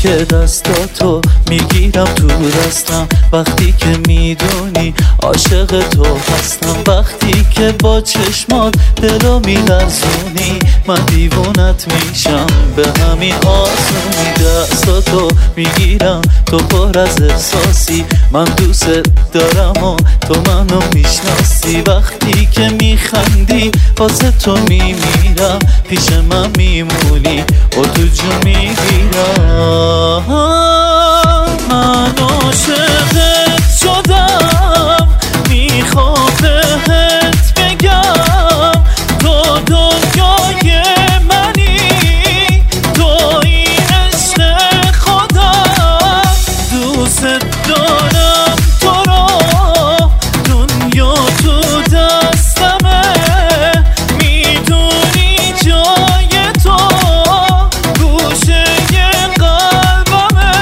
که دستاتو میگیرم تو دستم، وقتی که میدونی عاشق تو هستم، وقتی که با چشمات دلو میلرزونی من دیوونت میشم به همین آسونی. دستاتو میگیرم تو پر از احساسی، من دوست دارم و تو منو میشناسی، وقتی که میخندی واسه تو میمیرم، پیش من میمونی و تو جو میگیرم. من عاشقت شدم، میخوام بهت بگم تو دنیای منی، توی عشق خودم، دوست دارم تو رو، دنیا تو دستمه، میدونی جای تو گوشه قلبمه.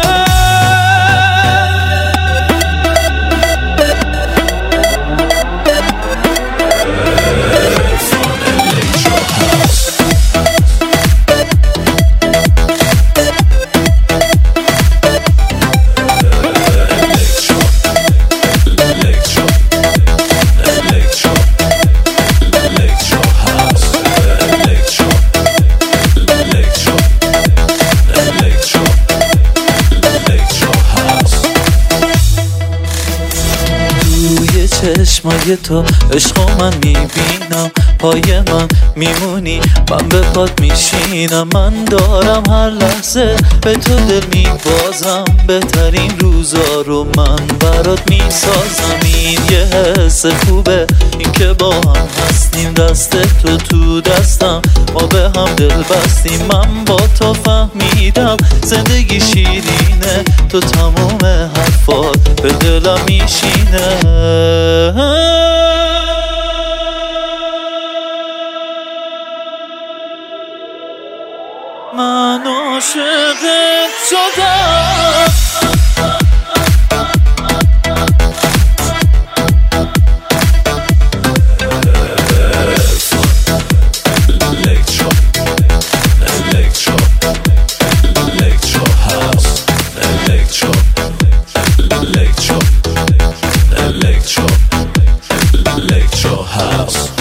چشمای تو عشق من میبینم، پای من میمونی من به پات میشینم، من دارم هر لحظه به تو دل میبازم، بهترین روزا رو من برات میسازم. این یه حس خوبه این که با هم هستیم، دست تو تو دستم ما به هم دل بستیم، من با تو فهمیدم زندگی شیرینه، تو تموم حرفات به دلم میشینه. من عاشقت شدم. Electro House.